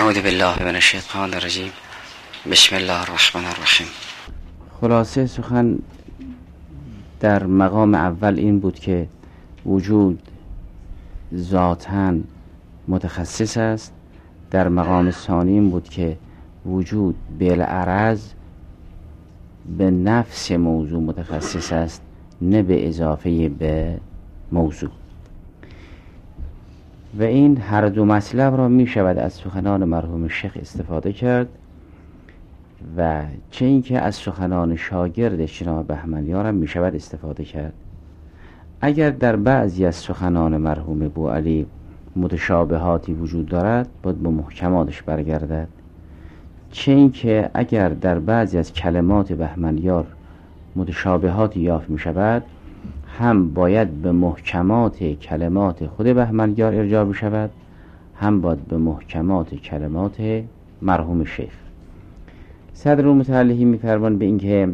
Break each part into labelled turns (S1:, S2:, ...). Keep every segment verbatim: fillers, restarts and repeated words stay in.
S1: اعوذ بالله من الشیطان الرجیم. بسم الله الرحمن الرحیم.
S2: خلاصه سخن در مقام اول این بود که وجود ذاتاً متخصص است. در مقام ثانی این بود که وجود بالعرض به نفس موضوع متخصص است، نه به اضافه به موضوع. و این هر دو مطلب را می شود از سخنان مرحوم شیخ استفاده کرد و چه اینکه از سخنان شاگرد جناب بهمنیار هم می شود استفاده کرد. اگر در بعضی از سخنان مرحوم بوعلی متشابهاتی وجود دارد، باید به محکماتش برگردد. چه اینکه اگر در بعضی از کلمات بهمنیار متشابهاتی یافت می شود، هم باید به محکمات کلمات خود بهمنیار ارجاع بشود، هم باید به محکمات کلمات مرحوم شیخ. صدر متعلقی می فرمان به اینکه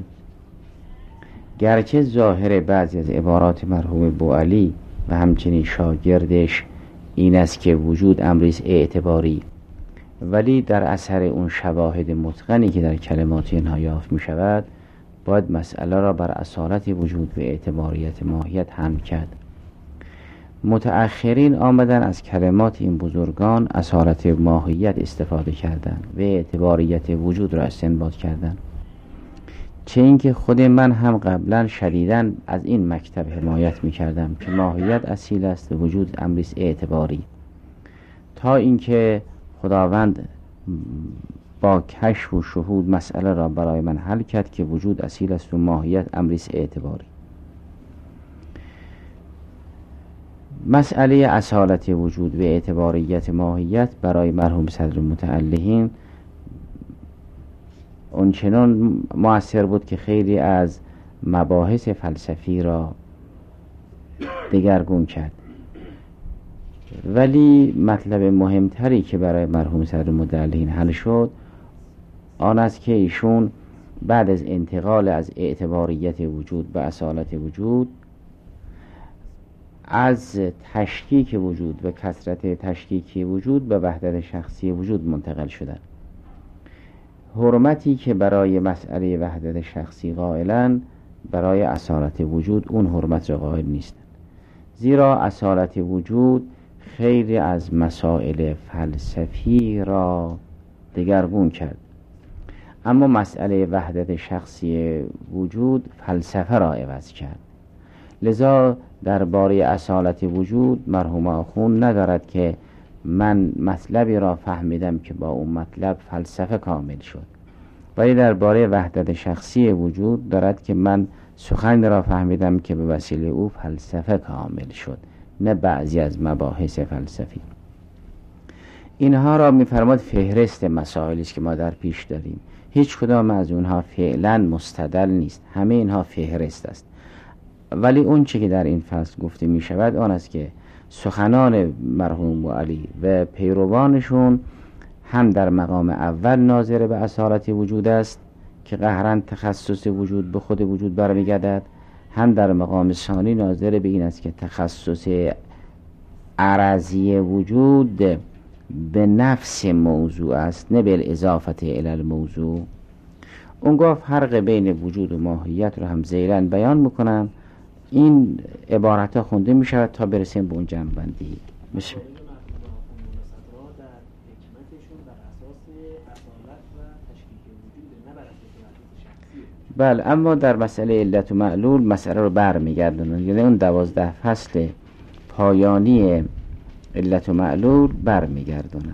S2: گرچه ظاهر بعضی از عبارات مرحوم بوعلی و همچنین شاگردش این است که وجود امریست اعتباری، ولی در اثر اون شواهد متقنی که در کلمات اینها یافت می شود، باید مسئله را بر اصالت وجود و اعتباریت ماهیت حمل کرد. متأخرین آمدن از کلمات این بزرگان اصالت ماهیت استفاده کردند و اعتباریت وجود را استنباط کردند. چه اینکه خود من هم قبلا شدیداً از این مکتب حمایت می کردم که ماهیت اصیل است و وجود امریست اعتباری، تا اینکه خداوند با کشف و شهود مسئله را برای من حل کرد که وجود اصیل است و ماهیت امریست اعتباری. مسئله اصالت وجود و اعتباریت ماهیت برای مرحوم صدر متعلقین اونچنان مؤثر بود که خیلی از مباحث فلسفی را دگرگون کرد. ولی مطلب مهمتری که برای مرحوم صدر متعلقین حل شد آن است که ایشون بعد از انتقال از اعتباریت وجود به اصالت وجود، از تشکیک وجود و کثرت تشکیکی وجود به وحدت شخصی وجود منتقل شدند. حرمتی که برای مسئله وحدت شخصی قائلن، برای اصالت وجود اون حرمت را قائل نیستند، زیرا اصالت وجود خیلی از مسائل فلسفی را دگرگون کرد، اما مسئله وحدت شخصی وجود فلسفه را عوض کرد. لذا درباره اصالت وجود مرحوم آخوند ندارد که من مطلبی را فهمیدم که با اون مطلب فلسفه کامل شد، ولی درباره وحدت شخصی وجود دارد که من سخن را فهمیدم که به وسیله او فلسفه کامل شد، نه بعضی از مباحث فلسفی. اینها را می‌فرماد فهرست مسائلی است که ما در پیش داریم. هیچ کدام از اونها فعلا مستدل نیست، همه اینها فهرست است. ولی اون چه که در این فصل گفته می شود آن است که سخنان مرحوم بوعلی و پیروانشون هم در مقام اول ناظر به اصالت وجود است که قهرن تخصص وجود به خود وجود برمیگردد، هم در مقام ثانی ناظر به این است که تخصص عرضی وجود به نفس موضوع است، نه به اضافت الی الموضوع. اونگاه فرق بین وجود و ماهیت رو هم ذیلاً بیان میکنم. این عبارت ها خونده می شود تا برسیم به اون جمع بندی. بسم بله، اما در مسئله علت و معلول مسئله رو بر می گردونن، یعنی اون دوازده فصل پایانی علت و معلول بر می گردونن.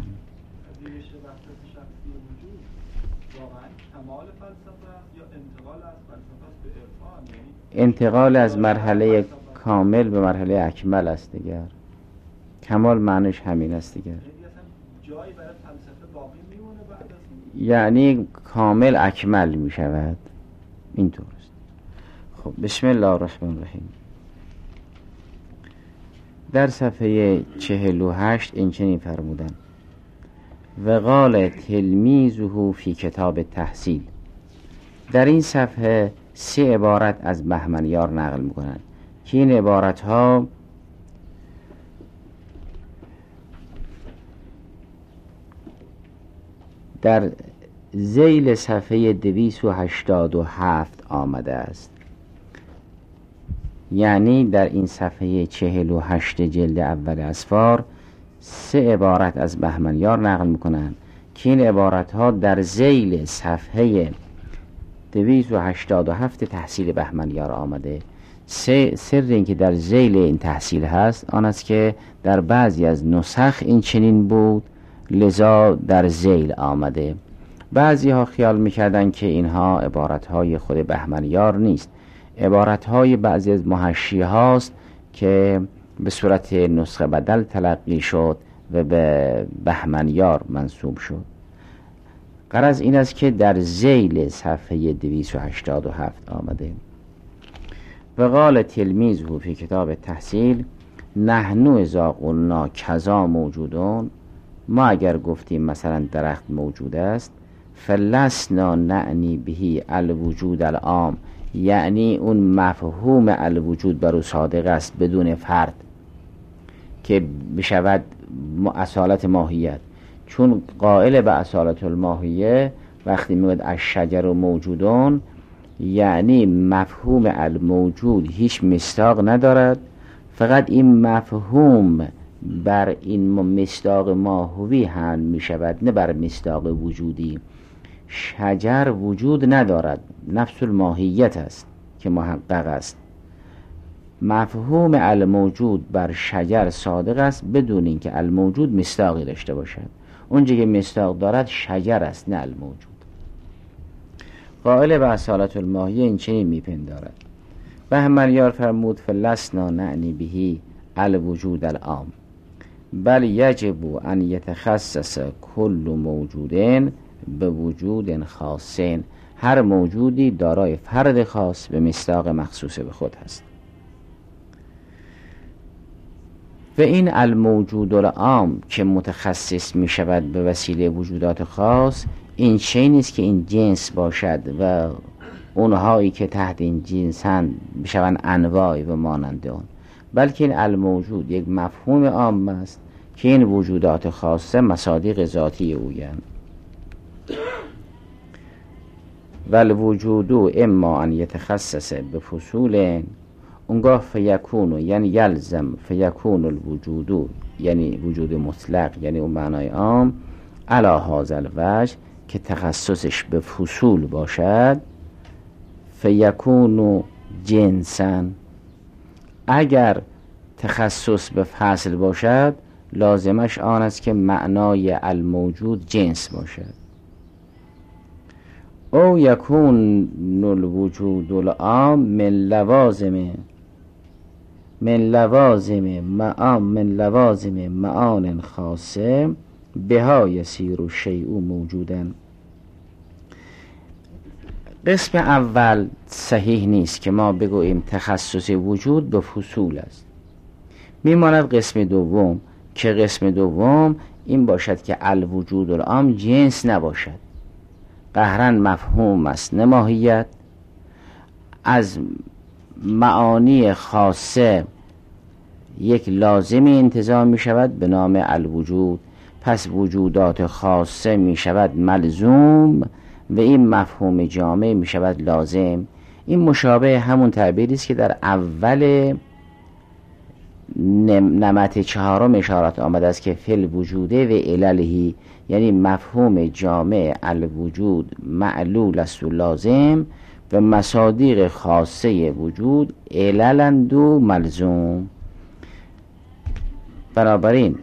S2: انتقال از مرحله کامل به مرحله اکمل است دیگر. کمال معنیش همین است دیگر، یعنی کامل اکمل می شود. اینطور است. خب بسم الله الرحمن الرحیم. در صفحه چهل و هشت این چنین فرمودن: و قال تلمیذه فی کتاب تحصیل. در این صفحه سه عبارت از بهمنیار نقل میکنند که این عبارت ها در ذیل صفحه دویست و هشتاد و هفت آمده است. یعنی در این صفحه چهل و هشت جلد اول اسفار سه عبارت از بهمنیار نقل میکنن که این عبارت ها در ذیل صفحه دویست و هشتاد و هفت تحصیل بهمنیار آمده. سر این که در ذیل این تحصیل هست آن است که در بعضی از نسخ این چنین بود، لذا در ذیل آمده. بعضی ها خیال میکردن که اینها عبارت های خود بهمنیار نیست، عبارت های بعضی از محشی هاست که به صورت نسخه بدل تلقی شد و به بهمنیار منسوب شد. غرض این است که در ذیل صفحه دویست و هشتاد و هفت آمده. و قال تلمیذه فی کتاب تحصیل نحنو اذا قلنا کذا موجودون، ما اگر گفتیم مثلا درخت موجود است، فلسنا نعنی بهی الوجود العام، یعنی اون مفهوم الوجود بر او صادق است بدون فرد که بشود اصالت ماهیت. چون قائل به اصالت الماهیه وقتی میگوید الشجر موجودون، یعنی مفهوم الموجود هیچ مصداق ندارد، فقط این مفهوم بر این مصداق ماهوی هم می شود، نه بر مصداق وجودی. شجر وجود ندارد، نفس الماهیت است که محقق است. مفهوم الموجود بر شجر صادق است بدون اینکه الموجود مصداقی داشته باشد. اونجا که مصداق دارد شجر است نه الموجود. قائل به اصالت الماهیه این چنین میپندارد. بهمنیار فرمود فلسنا نعنی بهی الوجود العام بل یجب ان یتخصص کل موجودین به وجود خاصین، هر موجودی دارای فرد خاص به مصداق مخصوص به خود هست. و این الموجود العام که متخصص می شود به وسیله وجودات خاص، این چه نیست که این جنس باشد و اونهایی که تحت این جنسند بشوند انواع و مانند اون، بلکه این الموجود یک مفهوم عام است که این وجودات خاصه مصادیق ذاتی اویند. والوجود اما ان یتخصص به فصول، اونگاه فیکون یعنی یلزم فیکون الوجود، یعنی وجود مطلق، یعنی اون معنای عام، علی هذا الوجه که تخصصش به فصول باشد، فیکون جنسا، اگر تخصص به فصل باشد لازمش آن است که معنای الموجود جنس باشد. او یکون الوجود العام من لوازم من لوازم معان من لوازم معان خاصه بها یسیر الشیء موجودن. قسم اول صحیح نیست که ما بگوییم تخصص وجود به فصول است. میماند قسم دوم که قسم دوم این باشد که الوجود العام جنس نباشد، قهرن مفهوم است نه ماهیت، از معانی خاصه یک لازمی انتزاع می شود به نام الوجود، پس وجودات خاصه می شود ملزوم و این مفهوم جامع می شود لازم. این مشابه همون تعبیری است که در اول نمط چهارم اشارات آمده است که فی الوجوده و علله، یعنی مفهوم جامع الوجود معلول است و لازم و مصادیق خاصه وجود عللند و ملزوم. بنابراین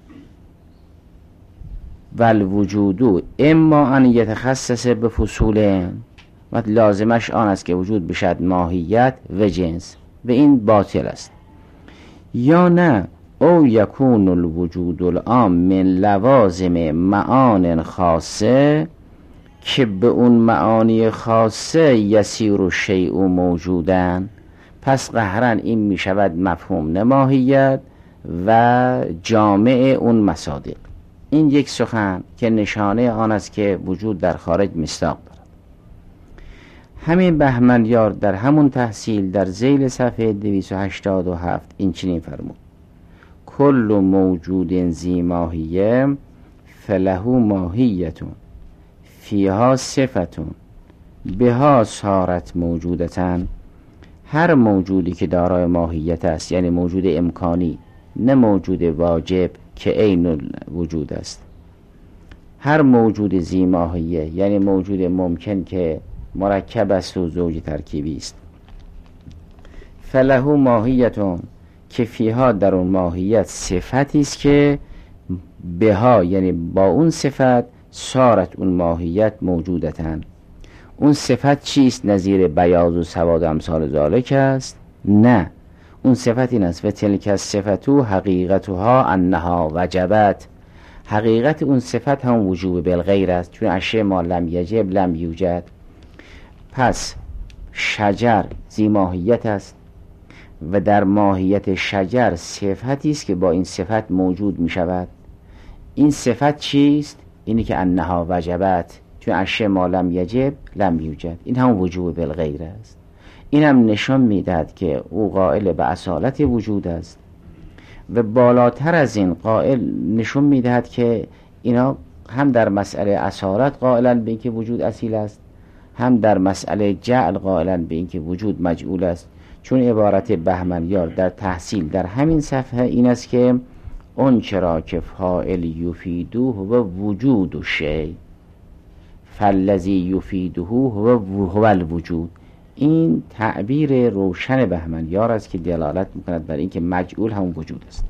S2: والوجود اما ان یتخصص به فصول، و لازمش آن است که وجود بشد ماهیت و جنس و این باطل است. یا نه او یکون الوجود العام من لوازم معان خاصه که به اون معانی خاصه یسیر الشیء موجودن، پس قهرن این می شود مفهوم نماهیت و جامع اون مصادیق. این یک سخن که نشانه آن است که وجود در خارج مصداق دارد. همین بهمنیار در همون تحصیل در ذیل صفحه دویست و هشتاد و هفت این چنین فرمود: کل موجود ذی ماهیه فله ماهیتون، فیها صفتون بها صارت موجودتن، هر موجودی که دارای ماهیت است، یعنی موجود امکانی نه موجود واجب که عین وجود است، هر موجود ذی ماهیه یعنی موجود ممکن که مرکب است و زوج ترکیبی است، فله ماهیتون که فیها در اون ماهیت صفتی است که بها یعنی با اون صفت صارت اون ماهیت موجودتن. اون صفت چیست؟ نظیر بیاض و سواد و امثال ذالک است؟ نه، اون صفت این است و تلک الصفتو حقیقتها انها وجبت، حقیقت اون صفت هم وجوب بالغیر است، چون اشیاء ما لم یجب لم یوجد. پس شجر ذی ماهیت است و در ماهیت شجر صفتی است که با این صفت موجود می شود. این صفت چیست؟ اینی که انها وجبت، چون اشیاء ما لم یجب لم یوجد، این هم وجوب بالغیر است. این هم نشان میدهد که او قائل به اصالت وجود است و بالاتر از این قائل نشون میدهد که اینا هم در مسئله اصالت قائلن به اینکه وجود اصیل است، هم در مسئله جعل قائلن به اینکه وجود مجعول است، چون عبارت بهمنیار در تحصیل در همین صفحه این است که اون چرا که فاعل یفیدو هو وجود شی فالذی یفیدو هو الوجود. این تعبیر روشن بهمنیار است که دلالت میکند بر اینکه مجعول هم وجود است.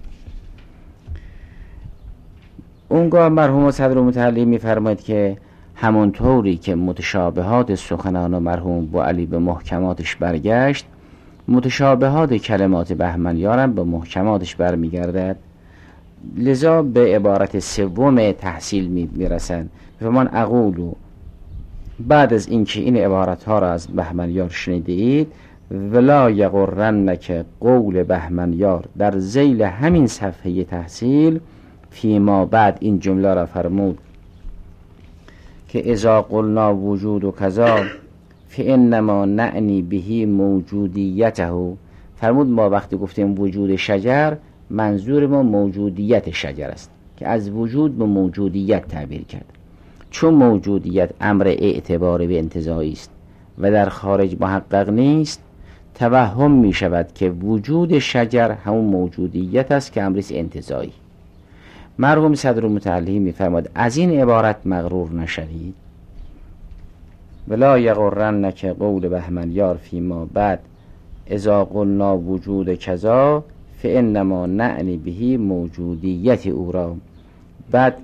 S2: اونگاه مرحوم صدر متعلی میفرماید که همونطوری که متشابهات سخنان مرحوم با علی به محکماتش برگشت، متشابهات کلمات بهمنیار هم به محکماتش برمیگردد. لذا به عبارت سوم تحصیل میرسند و من اقولو، بعد از اینکه این عبارت ها را از بهمنیار شنیده اید، ولا یغرنک قول بهمنیار در ذیل همین صفحه تحصیل فیما بعد این جمله را فرمود که اذا قلنا وجود و کذا فانما نعنی بهی موجودیته، فرمود ما وقتی گفتیم وجود شجر منظور ما موجودیت شجر است که از وجود به موجودیت تعبیر کرد، چون موجودیت امر اعتباری به انتزاعی است و در خارج محقق نیست، توهم می شود که وجود شجر همون موجودیت است که امر انتزاعی. مرحوم صدر متعلی می فرماد از این عبارت مغرور نشوید، ولا یغرنک قول بهمنیار فیما بعد اذا قلنا وجود کذا فانما نعنی بهی موجودیت او را. بعد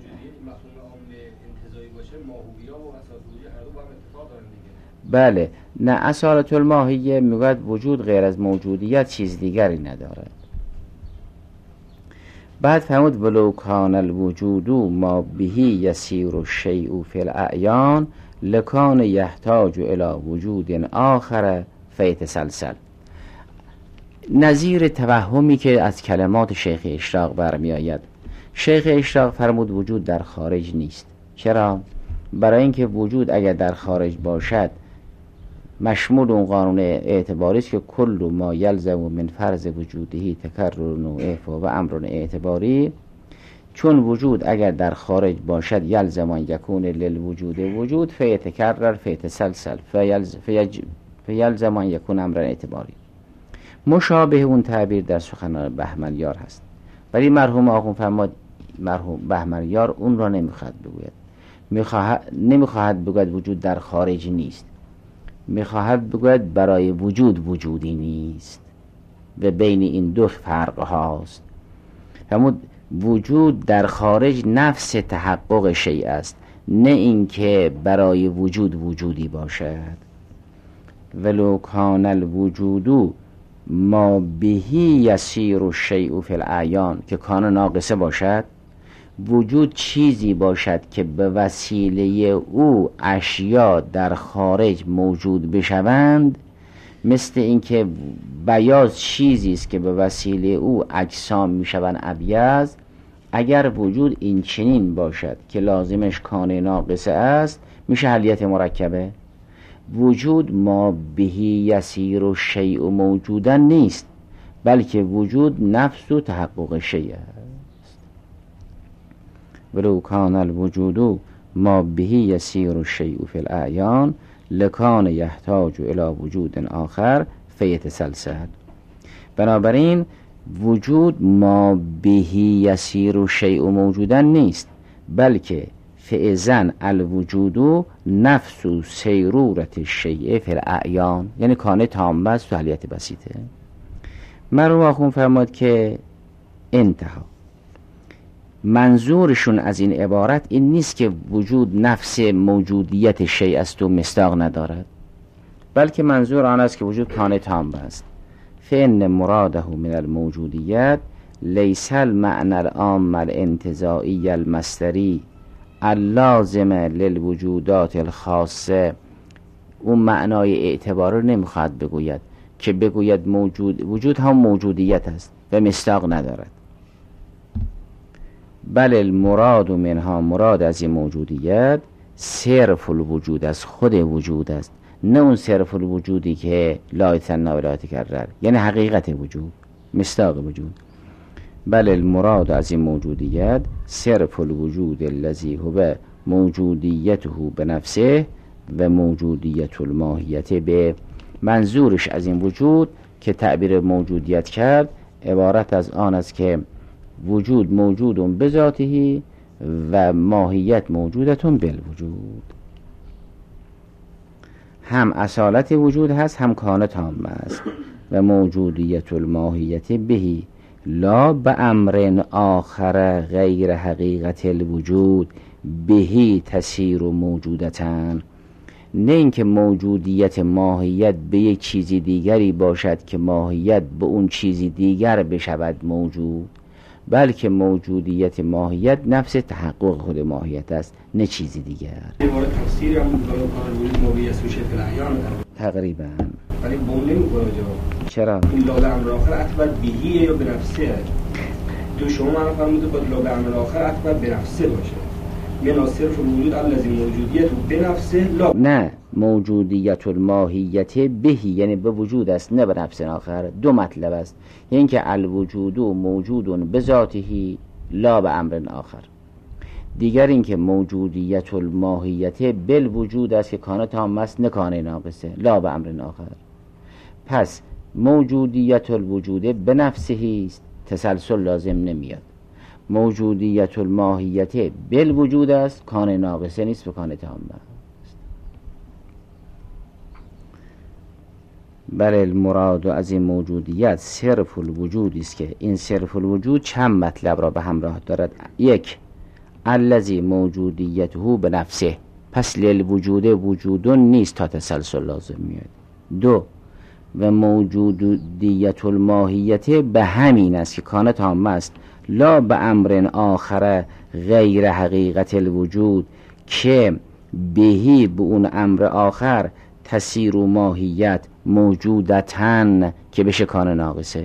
S2: بله نه، اصالت الماهیه میگوید وجود غیر از موجودیت چیز دیگری ندارد. بعد فرمود ولو کان الوجود ما بهی یسیر الشیء فی الاعیان لکان یحتاج الی وجود آخر فیتسلسل، نظیر توهمی که از کلمات شیخ اشراق برمی آید. شیخ اشراق فرمود وجود در خارج نیست. چرا؟ برای اینکه وجود اگر در خارج باشد مشمول اون قانون اعتباری است که کل ما یلزم من فرض وجودهی تکرر نوعه و امر اعتباری، چون وجود اگر در خارج باشد یلزم ان یکون للوجود وجود فیتکرر فیتسلسل فیلزم ان یکون امر اعتباری. مشابه اون تعبیر در سخنان بهمنیار هست، ولی مرحوم آقون فرماد مرحوم بهمنیار اون را نمیخواد بگوید، میخواهد نمیخواهد بگوید وجود در خارج نیست، میخواهد بگوید برای وجود وجودی نیست و بین این دو فرق هاست. فرمود وجود در خارج نفس تحقق شیء است، نه اینکه برای وجود وجودی باشد. ولو کان الوجود ما بهی یسیر الشیء فی الاعیان، که کان ناقصه باشد، وجود چیزی باشد که به وسیله او اشیا در خارج موجود بشوند، مثل اینکه بیاض چیزی است که به وسیله او اجسام میشوند ابیض. اگر وجود این چنین باشد که لازمش کان ناقصه است، میشه حلیت مرکبه. وجود ما بهی یسیر و شیء موجودن نیست، بلکه وجود نفس و تحقق شیء است. ولو کان الوجود ما بهی یسیر الشیء فی الاعیان لکان یحتاج الی وجود آخر فیتسلسل. بنابراین وجود ما بهی یسیر الشیء موجودن نیست، بلکه فاذن الوجود نفس سیرورت الشیء فی الاعیان، یعنی کانه تام است تو حلیت بسیطه. مرحوم آخوند فرماد که انتها منظورشون از این عبارت این نیست که وجود نفس موجودیت شیء است و مصداق ندارد، بلکه منظور آن است که وجود کانه تام است. فإن مراده من الموجودیت لیس المعنى العام الانتزاعی المصدری اللازم للوجودات الخاصه. اون معنای اعتبار رو نمیخواد بگوید که بگوید موجود وجود هم موجودیت است و مصداق ندارد، بل المراد منها، مراد از این موجودیت صرف الوجود، از خود وجود است، نه اون صرف الوجودی که لا یتثنی ولا یتکرر، یعنی حقیقت وجود، مصداق وجود. بل المراد از این موجودیت صرف الوجود الذی هو موجودیته بنفسه و موجودیت الماهیت به. منظورش از این وجود که تعبیر موجودیت کرد عبارت از آن است که وجود موجود بذاته و ماهیت موجودتون بالوجود. هم اصالت وجود هست، هم کانه تام است. و موجودیت الماهیت بهی لا به امر آخر غیر حقیقت الوجود بهی تسیر و موجودتن. نه اینکه موجودیت ماهیت به یک چیزی دیگری باشد که ماهیت به اون چیزی دیگر بشود موجود، بلکه موجودیت ماهیت نفس تحقق خود ماهیت است، نه چیزی دیگر.
S3: تفسیری هم وجود موجودیت سوشه فی الاعیان
S2: تقریبا،
S3: ولی بون نمی‌کنه جا.
S2: چرا؟
S3: این لا به امر آخر عطبت بهیه یا به نفسه؟ دو شما من فرموده باید لا به امر آخر عطبت به نفسه باشه. من صرف الوجود الذی موجودیت به نفسه لا.
S2: نه، موجودیت الماهیت بهی یعنی به وجود است، نه به نفس آخر. دو مطلب است، یعنی که الوجود موجود بذاته لا به امر آخر. دیگر اینکه موجودیت الماهیت بالوجود است که کانه تام است، نه کانه ناقصه، لا به امر آخر. پس موجودیت الوجود به نفسه است، تسلسل لازم نمیاد. موجودیت الماهیت بالوجود است، کانه ناقصه نیست، به کانه تام است. بل المراد از این موجودیت صرف الوجود است که این صرف الوجود چند مطلب را به همراه دارد. یک، الذی موجودیته به نفسه، پس للوجود وجودون نیست تا تسلسل لازم میاد. دو، و موجودیت الماهیت به همین است که کانه تام است، لا به امر آخر غیر حقیقت الوجود که بهی به اون امر آخر تسیر و ماهیت موجودتن که بشه کانه ناقصه.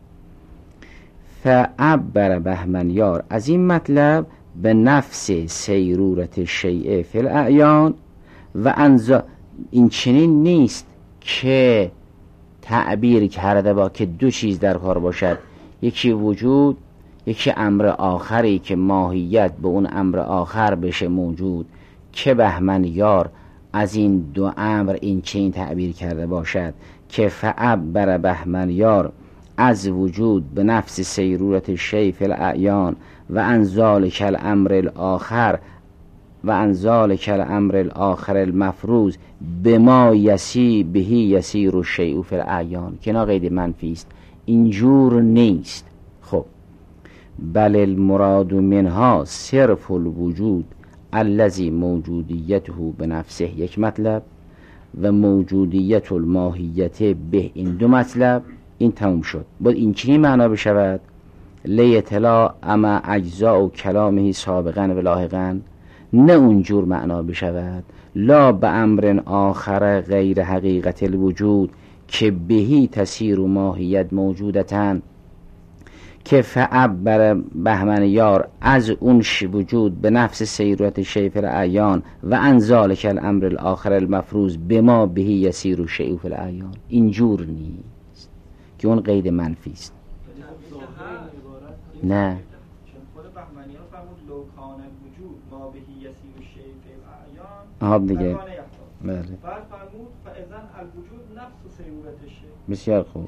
S2: فعبر بهمنیار از این مطلب به نفس سیرورت شیء فی الاعیان و انزا. این چنین نیست که تعبیر کرده با که دو چیز در کار باشد، یکی وجود، یکی امر آخری که ماهیت به اون امر آخر بشه موجود، که بهمنیار از این دو امر این چنین تعبیر کرده باشد که فعبر بهمنیار از وجود به نفس سیرورت شیء فی الاعیان و انزال کل امر الاخر و انزال کل امر الاخر المفروض به ما یسی بهی یسیر و شیء فی الاعیان، که نا قید منفی است، اینجور نیست. خب بل المراد منها صرف الوجود الذی موجودیته به نفسه، یک مطلب، و موجودیت الماهیت به، این دو مطلب. این تموم شد. باید این چنین معنا بشود لیطلا اما اجزاء و کلامه سابقا و لاحقا، نه اونجور معنا بشود لا به امر آخر غیر حقیقت الوجود که بهی تسیر و ماهیت موجودتن، که فعبر بهمنیار از اون وجود به نفس سیرورت شیء فی الاعیان و انزال کل امر الاخر المفروض به ما بهی یسیر و شیء فی الاعیان، اینجور نیست که اون قید منفی است.
S4: نه
S2: نه
S4: خود بهمنیان فرمود لو کان الوجود ما بهی یسیر الشیء فی الاعیان
S2: آها دیگه
S4: مکان یحتاج.
S2: بله
S4: بعد فرمود فاذن الوجود نفس سیرورت الشیء.
S2: بسیار خوب.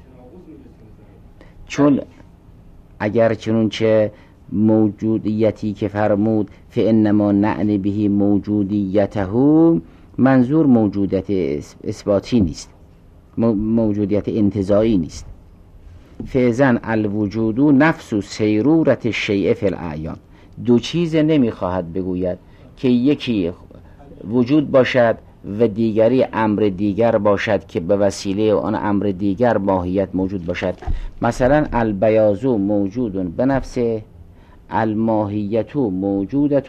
S2: چون اگر چنونچه موجودیتی که فرمود فانما نعنی به موجودیته، منظور موجودیت اثباتی نیست، موجودیت انتزاعی نیست. فاذن الوجود نفس سیرورت الشیء فی الاعیان. دو چیز نمیخواهد بگوید که یکی وجود باشد و دیگری امر دیگر باشد که به وسیله آن امر دیگر ماهیت موجود باشد. مثلا البیاض موجود به نفسه، الماهیت موجودت،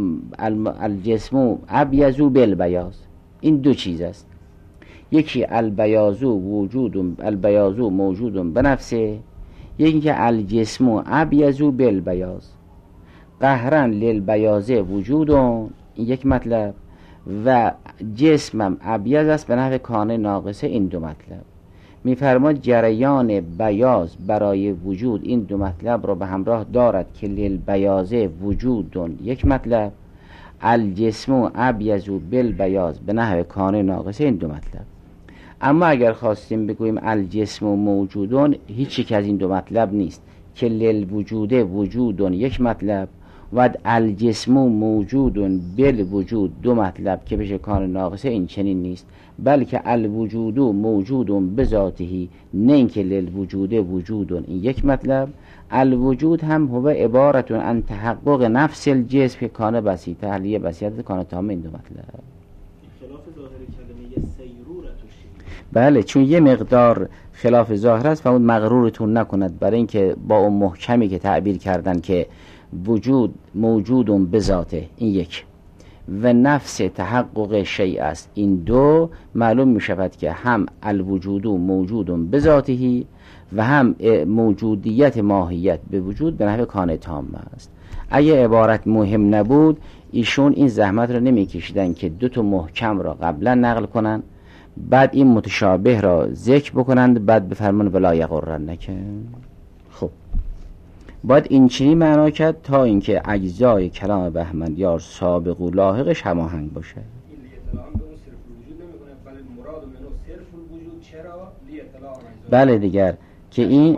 S2: الجسم ابیض بالبیاض. این دو چیز است. یکی البیاض وجود، البیاض موجود به نفسه، یکی که الجسم ابیض بالبیاض. قهرا للبیاض وجود، این یک مطلب، و جسمم ابیض است به نحو کان ناقصه، این دو مطلب. میفرماد جریان بیاض برای وجود این دو مطلب را به همراه دارد که للبیاض وجود یک مطلب، الجسم ابیض بالبیاض به نحو کان ناقصه، این دو مطلب. اما اگر خواستیم بگوییم الجسم موجودون، هیچ یک از این دو مطلب نیست که للوجود وجودون یک مطلب و الجسم موجود بالوجود دو مطلب که بشه کان ناقصه، این چنین نیست، بلکه الوجود موجود بذاته، نه اینکه للوجود وجودون این یک مطلب. الوجود هم هو عبارت عن تحقق نفس الجسم که کان بسیط، تحلیه بسیط کان تام، این دو مطلب.
S4: خلاف ظاهر کلمه سیرورت الشیء.
S2: بله، چون یه مقدار خلاف ظاهر است، فرمود مغرورتون نکند، برای اینکه با اون محکمی که تعبیر کردن که وجود موجود به ذاته، این یک، و نفس تحقق شیء است، این دو، معلوم می شود که هم الوجود موجود به ذاته و هم موجودیت ماهیت به وجود به نحو کان تام است. اگه عبارت مهم نبود، ایشون این زحمت رو نمی کشیدن که دو تا محکم را قبلا نقل کنن، بعد این متشابه را ذکر بکنند، بعد بفرمان ولا یغرنک. خب باید این چنین معنا کرد تا اینکه اجزای کلام بهمنیار سابق و لاحقش هماهنگ باشه.
S3: این لیطلاع به اون صرف الوجود نمیکنه، بل مراد منو صرف الوجود. چرا لیطلاع اجزا؟
S2: بله دیگر که این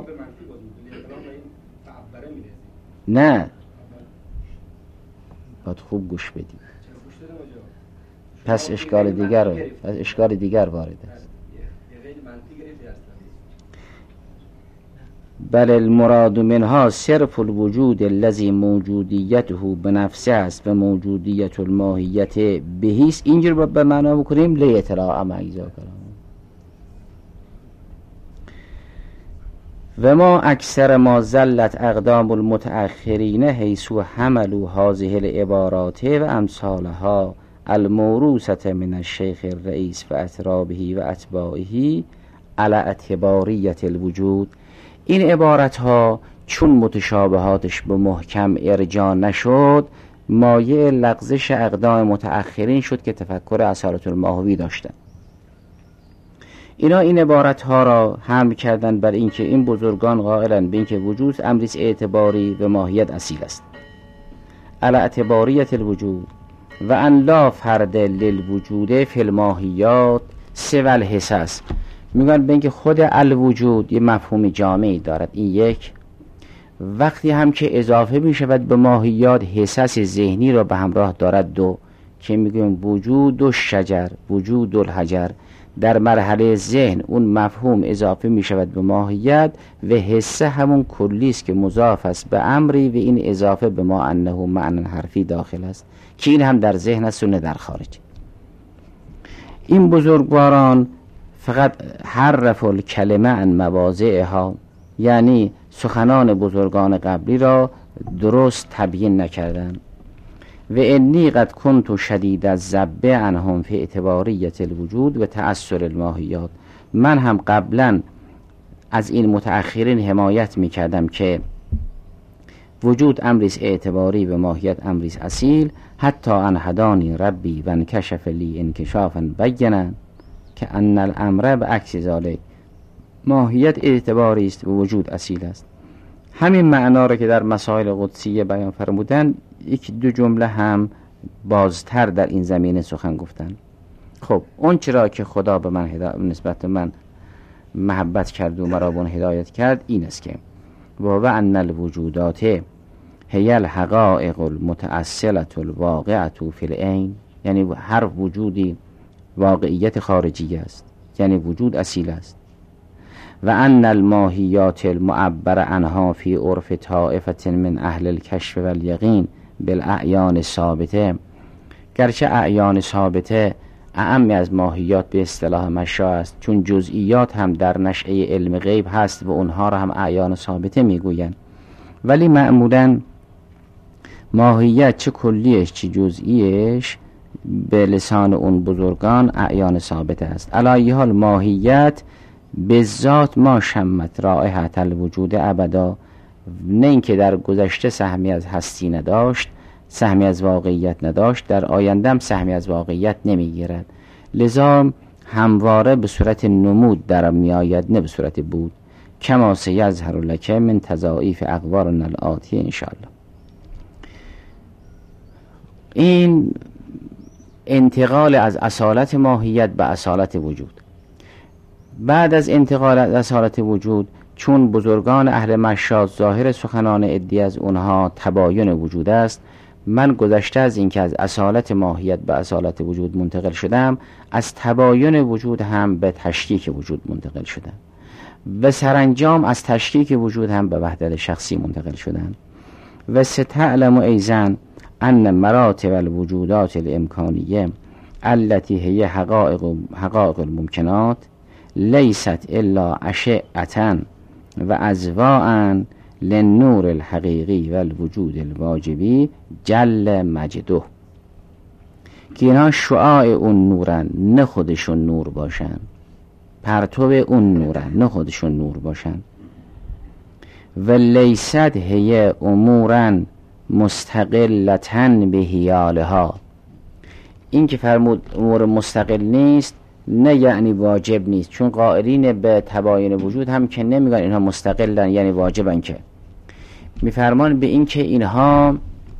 S2: نه، باید خوب گوش بدید. پس اشکال دیگر پس اشکال دیگر وارد است. بل المراد منها صرف الوجود الذي موجودیته بنفسه است و موجودیت الماهیت بهیست. اینجور باید به معنا بکنیم لیطلاع اما اجزا کنم. و ما اکثر ما زلت اقدام المتأخرین حیثو حملوا هذه العبارات و امثالها الموروثة من الشیخ الرئیس و اترابه و اتباعه علی اعتباریت الوجود. این عبارت ها چون متشابهاتش به محکم ارجاع نشد، مایه لغزش اقدام متأخرین شد که تفکر اصالت الماهوی داشتن. اینا این عبارت ها را حمل کردن بر اینکه این بزرگان قائلن به اینکه وجود امریست اعتباری و ماهیت اصیل است، علی اعتباریت الوجود و ان لا فرد للوجود فی الماهیات سوى الحساس. میگن به اینکه خود الوجود یه مفهوم جامعی دارد، این یک، وقتی هم که اضافه می شود به ماهیات حساس ذهنی را به همراه دارد، دو، که میگیم وجود و شجر، وجود و الحجر. در مرحله ذهن اون مفهوم اضافه می شود به ماهیت و حسه همون کلیست که مضاف است به امری و این اضافه به ما انه معنی حرفی داخل است که این هم در ذهن است و نه در خارج. این بزرگواران فقط حرف الکلمه عن مواضعها، یعنی سخنان بزرگان قبلی را درست تبیین نکردن. و انی قد کنت شدید الذب عنهم فی اعتباریت الوجود و تأثر الماهیات. من هم قبلا از این متأخرین حمایت میکردم که وجود امریس اعتباری و ماهیت امریس اصیل، حتی ان هدانی ربی و انکشف لی انکشافا بینا که ان الامر به عکس ذالک. ماهیت اعتباری است و وجود اصیل است. همین معنا را که در مسائل قدسیه بیان فرمودن یک دو جمله هم بازتر در این زمینه سخن گفتن. خب اون چرا که خدا به من هدا... نسبت من محبت کرد و مرا به اون هدایت کرد این است که و و ان الوجودات هی الحقائق المتأصلة الواقعة فی العین، یعنی هر وجودی واقعیت خارجی است، یعنی وجود اصیل است. و ان الماهیات المعبر عنها فی عرف طائفة من اهل الکشف والیقین بالاعیان ثابته، گرچه اعیان ثابته اعم از ماهیات به اصطلاح مشا است، چون جزئیات هم در نشأه علم غیب هست و اونها را هم اعیان ثابته میگویند، ولی معمولا ماهیت چه کلیش چه جزئیش به لسان اون بزرگان اعیان ثابت است. علی حال ماهیت به ذات ما شمت رائحة الوجود ابدا، نه اینکه در گذشته سهمی از هستی نداشت، سهمی از واقعیت نداشت، در آینده هم سهمی از واقعیت نمیگیرد، لذا همواره به صورت نمود در می آید نه به صورت بود. کما سیظهر لک من تضاعیف اقوارنا الآتیه ان شاء الله. این انتقال از اصالت ماهیت به اصالت وجود. بعد از انتقال از اصالت وجود، چون بزرگان اهل مشاط ظاهر سخنان عدی از اونها تباین وجود است، من گذشته از اینکه از اصالت ماهیت به اصالت وجود منتقل شدم، از تباین وجود هم به تشکیک وجود منتقل شدم و سرانجام از تشکیک وجود هم به وحدت شخصی منتقل شدم. و ستعلم ایضا ان مراتب الوجودات الامکانیه التي هي حقائق حقائق الممکنات لیست الا اشعة و اضواء للنور الحقیقی و الوجود الواجبی جل مجده، که اینها شعاع اون نورن نه خودشون نور باشن، پرتو اون نورن نه خودشون نور باشن. و لیست هی امورا مستقلتن به حیالها، این که فرمود امور مستقل نیست نه یعنی واجب نیست، چون قائلین به تباین وجود هم که نمیگن اینها مستقلن یعنی واجبن، که میفرمان به این که اینها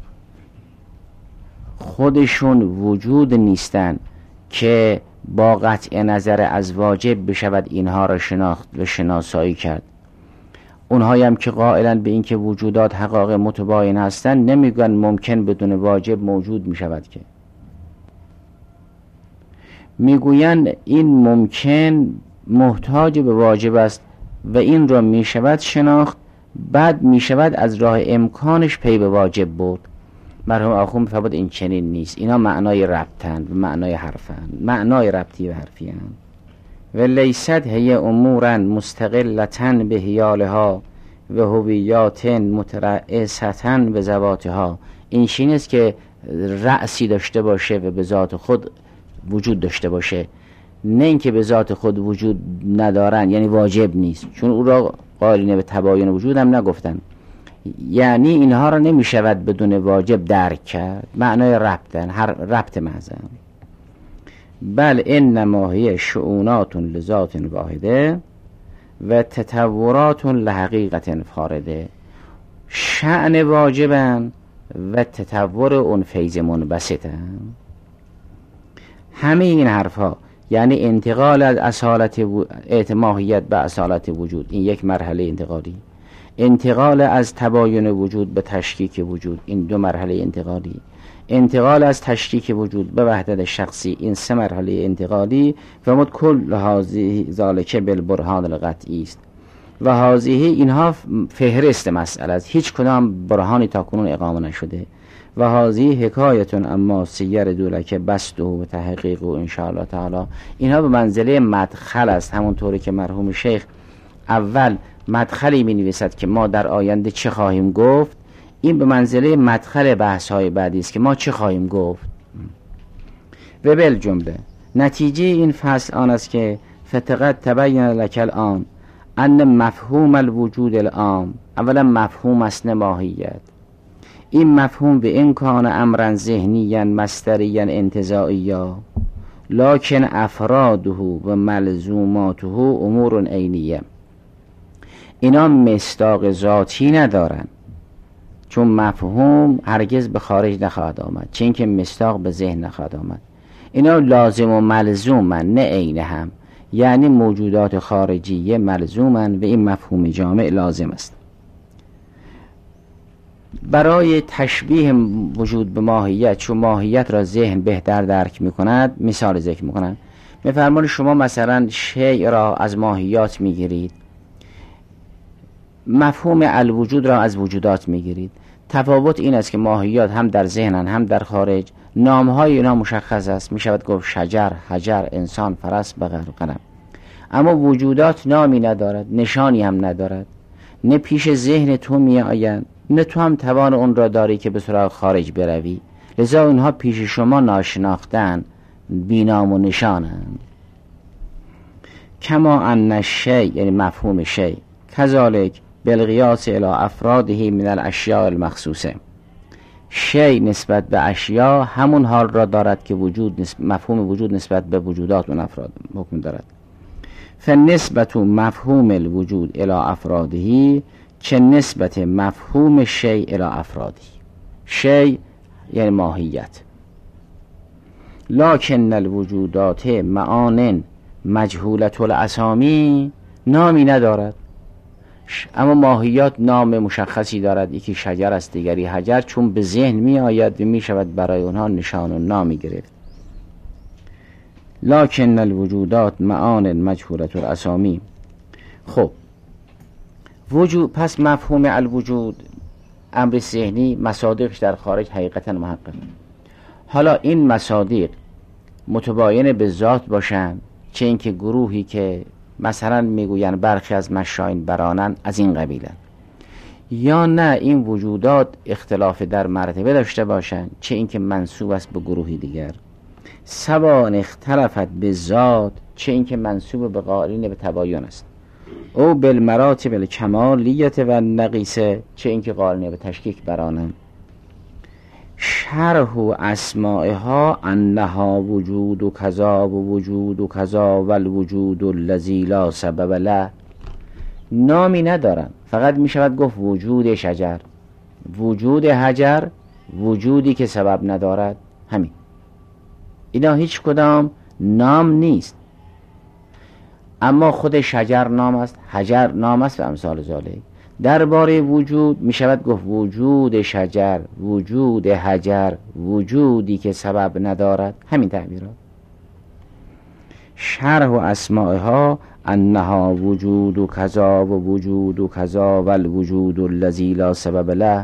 S2: خودشون وجود نیستن که با قطع نظر از واجب بشود اینها را شناخت و شناسایی کرد. اونهایی هم که قائلن به این که وجودات حقایق متباین هستن نمیگن ممکن بدون واجب موجود میشود، که میگویند این ممکن محتاج به واجب است و این را میشود شناخت، بعد میشود از راه امکانش پی به واجب بود. مرحوم آخوند میفرمود این چنین نیست، اینا معنای ربطند و معنای حرفند، معنای ربطی و حرفی هستند. و لیست هی امورا مستقلتن به حیالها و هویات مترأستن به ذواتها، این چیزی است که رأسی داشته باشه و به ذات خود وجود داشته باشه، نه اینکه به ذات خود وجود ندارن یعنی واجب نیست، چون او را قائلین به تباین وجود هم نگفتن، یعنی اینها را نمی شود بدون واجب درک کرد، معنای ربطن، هر ربط محضن. بل انما هی شؤونات لذات واحده و تطورات لحقیقت فارده، شأن واجبن و تطور اون فیض منبسطن. همه این حرفها یعنی انتقال از اصالت و... ماهیت به اصالت وجود، این یک مرحله انتقالی، انتقال از تباین وجود به تشکیک وجود، این دو مرحله انتقالی، انتقال از تشکیک وجود به وحدت شخصی، این سه مرحله انتقالی. فرمود کل هذه ذالک بالبرهان القطعی است و هذه اینها فهرست مسئله است، هیچ کدام برهانی تا کنون اقامه نشده. و هذه حکایتون اما سیر دولک بسته و تحقیق و ان شاء الله تعالی، اینها به منزله مدخل است، همونطوری که مرحوم شیخ اول مدخلی می نویسد که ما در آینده چه خواهیم گفت، این به منزله مدخل بحث های بعدی است که ما چه خواهیم گفت. و بالجمله نتیجه این فصل آن است که فتقد تبین لک الان ان مفهوم الوجود العام، اولا مفهوم است نه ماهیت، این مفهوم به امکان امرا ذهنیا مصدریا انتزاعیا، لکن افراده و ملزوماته امور عینیه، اینا مصداق ذاتی ندارن، چون مفهوم هرگز به خارج نخواهد آمد، چه اینکه مصداق به ذهن نخواهد آمد. اینا لازم و ملزومن، نه عین هم، یعنی موجودات خارجیه ملزومن و این مفهوم جامع لازم است. برای تشبیه وجود به ماهیت، چون ماهیت را ذهن بهتر درک میکند، مثال ذکر میکنند. میفرمایند شما مثلا شیء را از ماهیات میگیرید، مفهوم الوجود را از وجودات میگیرید. تفاوت این است که ماهیات هم در ذهنن هم در خارج، نامهای اینا مشخص است، میشود گفت شجر، حجر، انسان، فرس، بقر و غنم. اما وجودات نامی ندارد، نشانی هم ندارد، نه پیش ذهن تو می آیند، نه تو هم توان اون را داری که به سراغ خارج بروی، لذا اونها پیش شما ناشناختن، بینام و نشانند. کما ان الشیء، یعنی مفهوم شیء، کذالک بالقیاس الی افراده من الاشیاء المخصوصه، شیء نسبت به اشیا همون حال را دارد که وجود نسبت، مفهوم وجود نسبت به وجودات اون افراد حکم دارد. فنسبت مفهوم الوجود الی افراده چه نسبت مفهوم شیء الی افراده. شیء یعنی ماهیت. لکن الوجودات معان مجهولت الاسامی، نامی ندارد، اما ماهیات نام مشخصی دارد، یکی شجر است، دیگری حجر، چون به ذهن می آید و می شود برای اونها نشان و نامی گرفت. لکن الوجودات معان مجهولت الاسامی. خب وجود، پس مفهوم الوجود امر ذهنی، مصادیقش در خارج حقیقتا محقق. حالا این مصادیق متباین به ذات باشند، چه اینکه گروهی که مثلا میگویند برخی از مشاین برانن از این قبیلن، یا نه این وجودات اختلاف در مرتبه داشته باشند، چه اینکه منسوب است به گروهی دیگر. سواء اختلفت به ذات، چه اینکه منسوب به قائلین به تباین است، او بالمراتب الکمالیت و نقیصه، چه اینکه قائلین به تشکیک برانن. شرح اسمائها انها وجود و کذا و وجود و کذا و الوجود الذی لا سبب له، نامی ندارن، فقط می شود گفت وجود شجر، وجود حجر، وجودی که سبب ندارد، همین. اینا هیچ کدام نام نیست، اما خود شجر نام است، حجر نام است و امثال ذالک. درباره وجود می شود گفت وجود شجر، وجود حجر، وجودی که سبب ندارد، همین تعبیرات. شرح اسمائها انها وجود و کذا و وجود و کذا و الوجود الذی لا سبب له،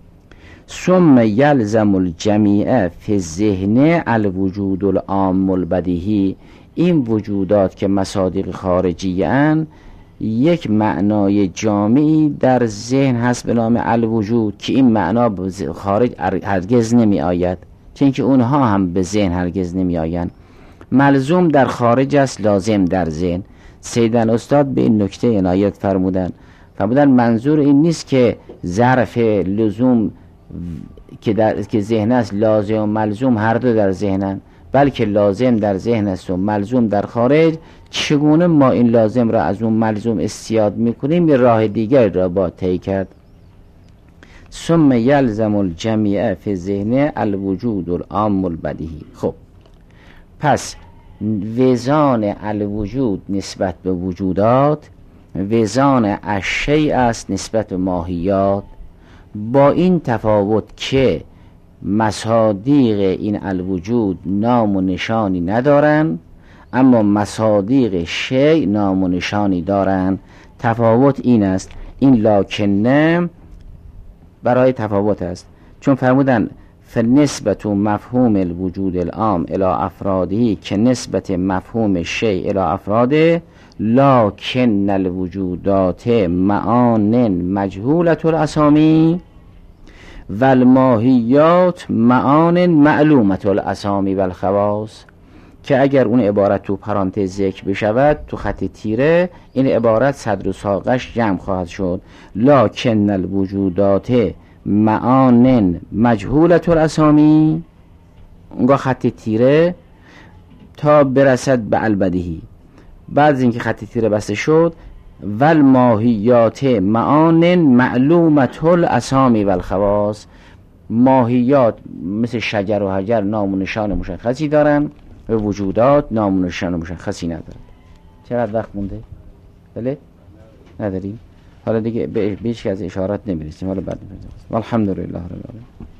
S2: ثم یلزم الجمیع فی الذهن الوجود العام البدیهی. این وجودات که مصادیق خارجی اند، یک معنای جامعی در ذهن هست به نام الوجود که این معنا به خارج هرگز نمی آید، چون که اونها هم به ذهن هرگز نمی آیند. ملزوم در خارج است، لازم در ذهن. سیدن استاد به این نکته عنایت فرمودن، فرمودن منظور این نیست که ظرف لزوم که در که ذهن است، لازم و ملزوم هر دو در ذهنن، بلکه لازم در ذهن است و ملزوم در خارج. چگونه ما این لازم را از اون ملزوم استیاد میکنیم، یه راه دیگر را با طی کرد. ثم یلزم الجمیع فی الذهن الوجود العام البدیهی. خب پس وزان الوجود نسبت به وجودات وزان الشیء است نسبت به ماهیات، با این تفاوت که مصادیق این الوجود نام و نشانی ندارن، اما مصادیق شیء نام و نشانی دارن. تفاوت این است، این لکنه برای تفاوت است، چون فرمودن فنسبت مفهوم الوجود العام الی افراده که نسبت مفهوم شیء الی افراده، لکن الوجودات معان مجهولت الاسامی و الماهیات معان معلومت الاسامی و الخواص. که اگر اون عبارت تو پرانتز ذکر بشود تو خط تیره، این عبارت صدر و ساقش جمع خواهد شد. لکن الوجودات معان مجهولت الاسامی، اونگاه خط تیره تا برسد به البدیهی. بعد از اینکه خط تیره بسته شد، والماهیات معان معلومت الاسامی و الخواص، ماهیات مثل شجر و حجر نام و نشان مشخصی دارن و وجودات نام و نشان مشخصی ندارن. چقدر وقت مونده؟ بله؟ نداریم؟ حالا دیگه به هیچ از اشارات نمیرسیم، حالا بعد می‌رسیم. والحمدلله رب العالمین.